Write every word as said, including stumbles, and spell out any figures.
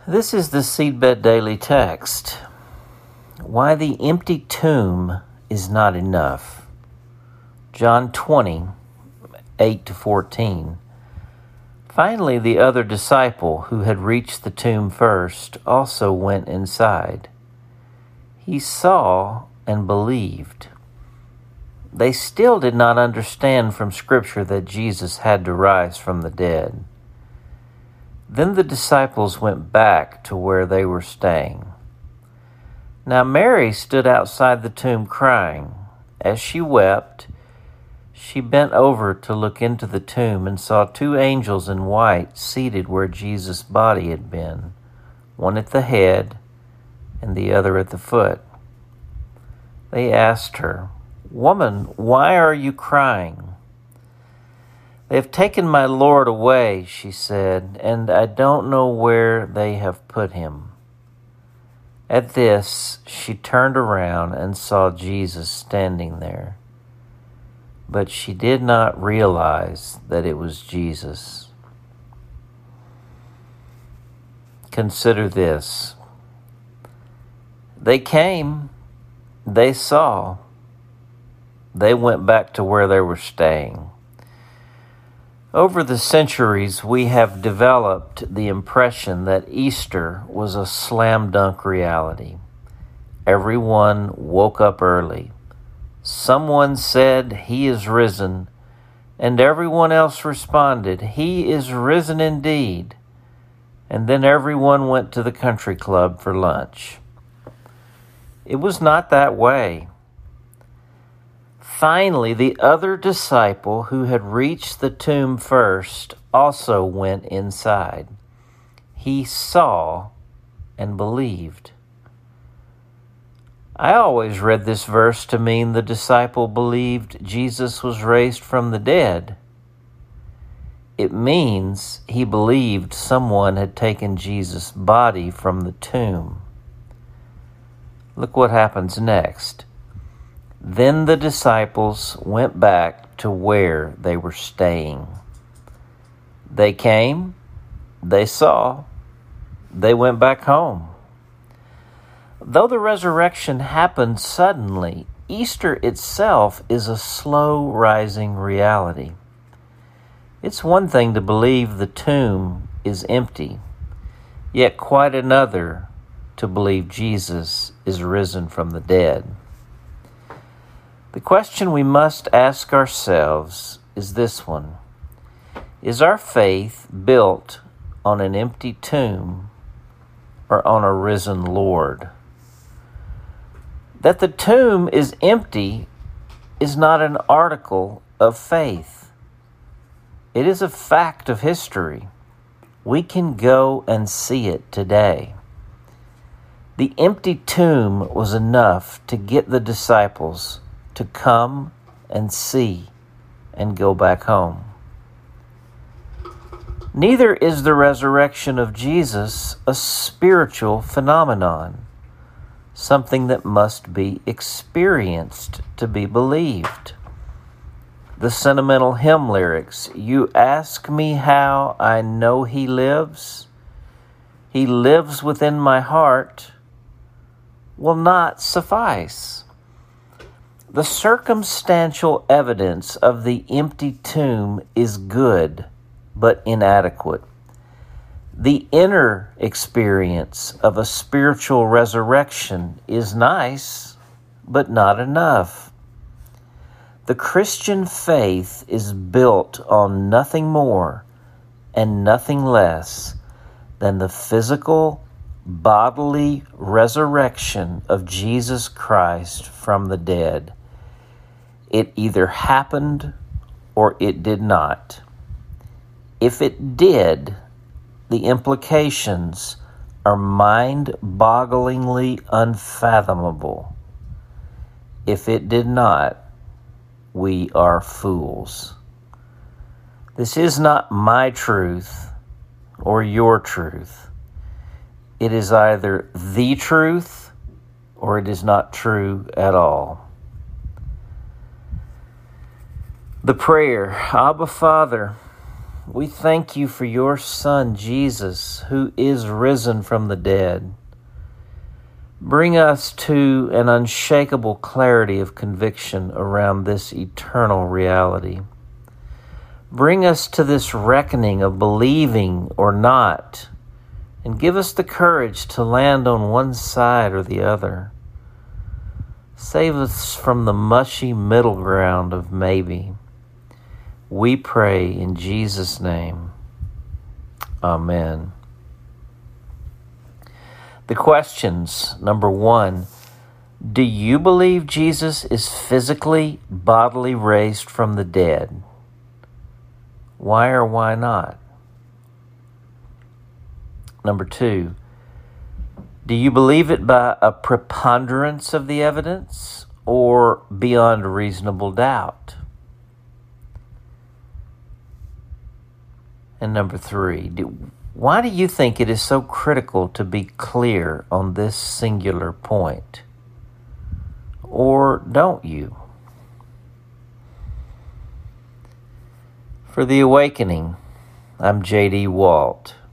This is the Seedbed Daily Text. Why the empty tomb is not enough. John twenty, eight to fourteen. Finally, the other disciple who had reached the tomb first also went inside. He saw and believed. They still did not understand from Scripture that Jesus had to rise from the dead. Then the disciples went back to where they were staying. Now Mary stood outside the tomb crying. As she wept, she bent over to look into the tomb and saw two angels in white seated where Jesus' body had been, one at the head and the other at the foot. They asked her, "Woman, why are you crying?" "They have taken my Lord away," she said, "and I don't know where they have put him." At this, she turned around and saw Jesus standing there. But she did not realize that it was Jesus. Consider this. They came, they saw, they went back to where they were staying. Over the centuries, we have developed the impression that Easter was a slam dunk reality. Everyone woke up early. Someone said, "He is risen," and everyone else responded, "He is risen indeed." And then everyone went to the country club for lunch. It was not that way. Finally, the other disciple who had reached the tomb first also went inside. He saw and believed. I always read this verse to mean the disciple believed Jesus was raised from the dead. It means he believed someone had taken Jesus' body from the tomb. Look what happens next. Then the disciples went back to where they were staying. They came, they saw, they went back home. Though the resurrection happened suddenly, Easter itself is a slow rising reality. It's one thing to believe the tomb is empty, yet quite another to believe Jesus is risen from the dead. The question we must ask ourselves is this one. Is our faith built on an empty tomb or on a risen Lord? That the tomb is empty is not an article of faith. It is a fact of history. We can go and see it today. The empty tomb was enough to get the disciples to come and see and go back home. Neither is the resurrection of Jesus a spiritual phenomenon, something that must be experienced to be believed. The sentimental hymn lyrics, "You ask me how I know he lives, he lives within my heart," will not suffice. The circumstantial evidence of the empty tomb is good, but inadequate. The inner experience of a spiritual resurrection is nice, but not enough. The Christian faith is built on nothing more and nothing less than the physical, bodily resurrection of Jesus Christ from the dead. It either happened or it did not. If it did, the implications are mind-bogglingly unfathomable. If it did not, we are fools. This is not my truth or your truth. It is either the truth or it is not true at all. The prayer, Abba Father, We thank you for your Son, Jesus, who is risen from the dead. Bring us to an unshakable clarity of conviction around this eternal reality. Bring us to this reckoning of believing or not, and give us the courage to land on one side or the other. Save us from the mushy middle ground of maybe. We pray in Jesus' name. Amen. The questions. Number one, do you believe Jesus is physically, bodily raised from the dead? Why or why not? Number two, do you believe it by a preponderance of the evidence or beyond reasonable doubt? And number three, do, why do you think it is so critical to be clear on this singular point? Or don't you? For The Awakening, I'm J D Walt.